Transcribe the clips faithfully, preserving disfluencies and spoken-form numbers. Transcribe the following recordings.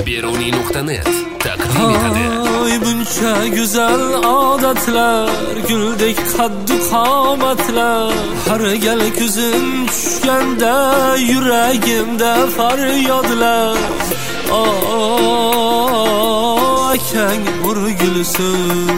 beruniy nuqta net taqdim etadi. Ay buncha go'zal odatlar, guldek qaddu qomatlar, har gal ko'zim tushganda yuragimda faryodlar. Oh, akang urgulsin,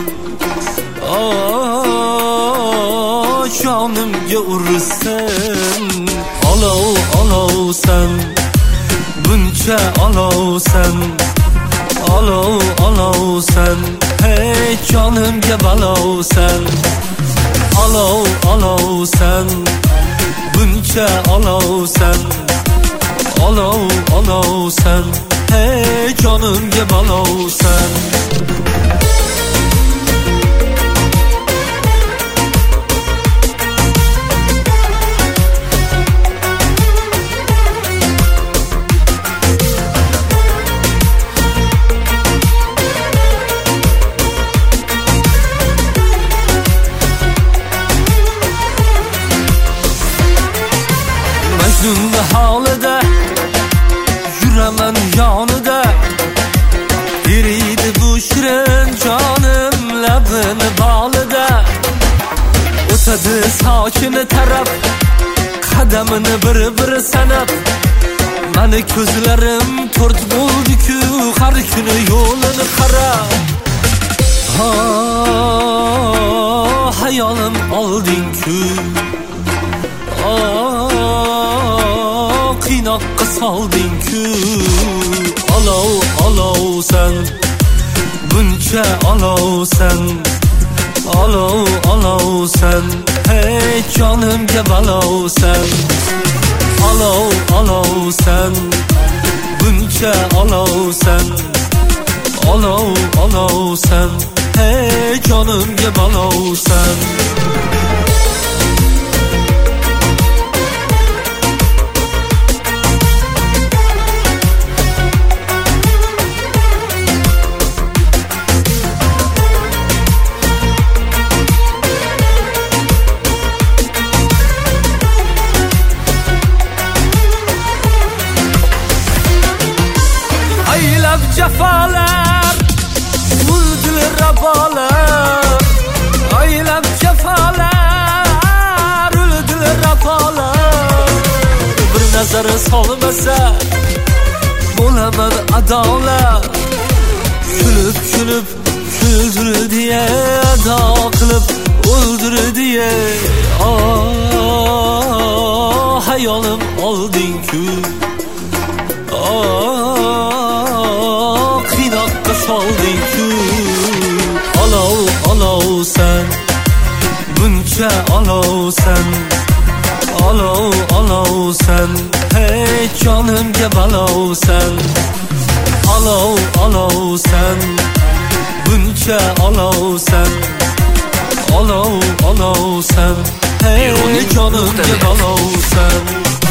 oh, jonimga ursin. Olov olovsan, buncha olovsan, olov olovsan, hey jonimga balovsan. Olov olovsan, buncha olovsan, olov olovsan, hey jonimga balovsan. Majnun holida yuraman yonida, eriydi bu shirin jonim labini bolida. O'tadi sochini tarab, qadamini bir-bir sanab, mani ko'zlarim to'rt bo'ldi-ku, har kuni yo'lini qarab. Ha, hayolim olding-ku, qiynoqqa solding-ku. Olov olovsan, buncha olovsan, olov olovsan, hey jonimga balovsan. Olov olovsan, buncha olovsan, olov olovsan, hey jonimga balovsan. Cefalar, muzdil rabalar, aylab cefalar, uldil rabalar. Bir nazar solmasa bo'laman adolat, kulib kulib kuldir diye, ado qilib o'ldir diye. Oh, hayolim olding-ku, oh, qiynoqqa solding-ku. Olov olovsan, buncha olovsan, olov olovsan, hey jonimga balovsan. Olov olovsan, buncha olovsan, olov olovsan, hey jonimga balovsan.